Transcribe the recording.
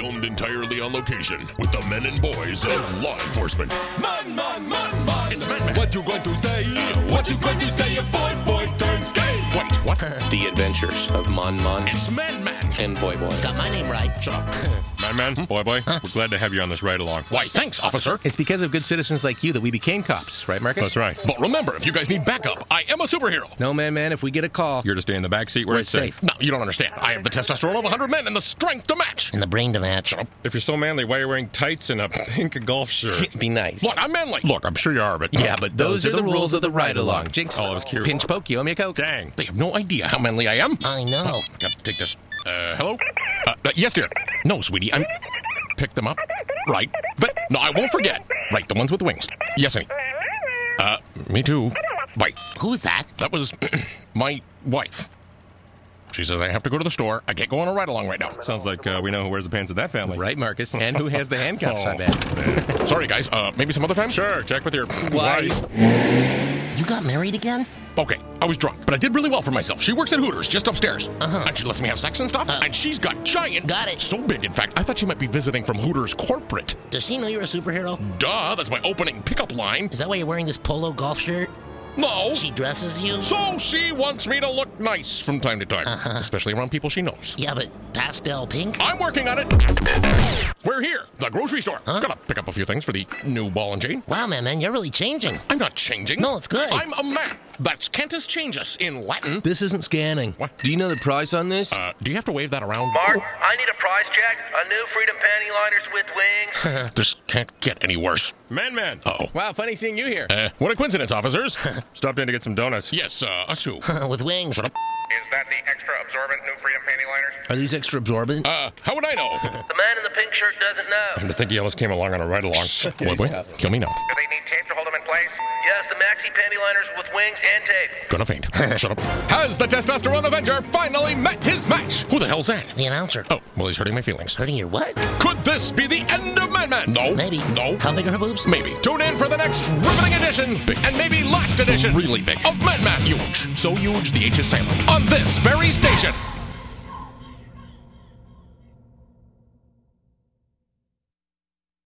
filmed entirely on location with the men and boys of law enforcement. Man, It's Man. what you going to say? What you going to say? A boy turns gay. Wait, what? The Adventures of Mon It's Man. and Boy. Got my name right. Shut up. Man, boy, we're glad to have you on this ride along. Why, thanks, officer. It's because of good citizens like you that we became cops, right, Marcus? That's right. But remember, if you guys need backup, I am a superhero. No, man, if we get a call, You're to stay in the back seat where it's safe. No, you don't understand. I have the testosterone of 100 men and the strength to match. And the brain to match. If you're so manly, why are you wearing tights and a pink golf shirt? be nice. Look, I'm manly. Look, I'm sure you are, but... Yeah, but those are the rules of the ride-along. Jinx, Oh, I was curious. pinch poke, you owe me a Coke. Dang. They have no idea how manly I am. I know. Got to take this. Hello? Yes, dear. No, sweetie, I'm... Pick them up. Right. But, no, I won't forget. Right, the ones with the wings. Yes, honey. Me too. Wait, Who's that? that was my wife. She says I have to go to the store. I can't go on a ride-along right now. Sounds like we know who wears the pants in that family. Right, Marcus, and who has the handcuffs, I Oh. bet. Sorry, guys. Maybe some other time? Sure, check with your Wife. wife. You got married again? Okay, I was drunk, but I did really well for myself. She works at Hooters, just upstairs. And she lets me have sex and stuff. And she's got giant... Got it. So big, in fact, I thought she might be visiting from Hooters corporate. Does she know you're a superhero? Duh, that's my opening pickup line. Is that why you're wearing this polo golf shirt? No. She dresses you? So she wants me to look nice from time to time, especially around people she knows. Yeah, but pastel pink? I'm working on it. We're here, the grocery store. Gotta pick up a few things for the new ball and chain. Wow, man, you're really changing. I'm not changing. No, it's good. I'm a man. That's cantus changus in Latin. This isn't scanning. What? Do you know the price on this? Do you have to wave that around? Mark, I need a price check. A new Freedom Panty Liners with wings. This can't get any worse. Man. Oh. Wow, funny seeing you here. What a coincidence, officers. Stopped in to get some donuts. Yes, us too. With wings. Shut up. Is that the extra absorbent new Freedom Panty Liners? Are these extra absorbent? How would I know? The man in the pink shirt doesn't know. To think he almost came along on a ride-along. Boy, tough. kill me now. Do they need tape to hold them in place? Yes, the maxi panty liners with wings and tape. Gonna faint. Shut up. Has the Testosterone Avenger finally met his match? Who the hell's that? The announcer. Oh, well, he's hurting my feelings. Hurting your what? Could this be the end of Man? No. Maybe. No. How big are her boobs? Maybe. Tune in for the next riveting edition, big, and maybe last edition, really big, of Man. Huge. So huge, the H is silent. On this very station.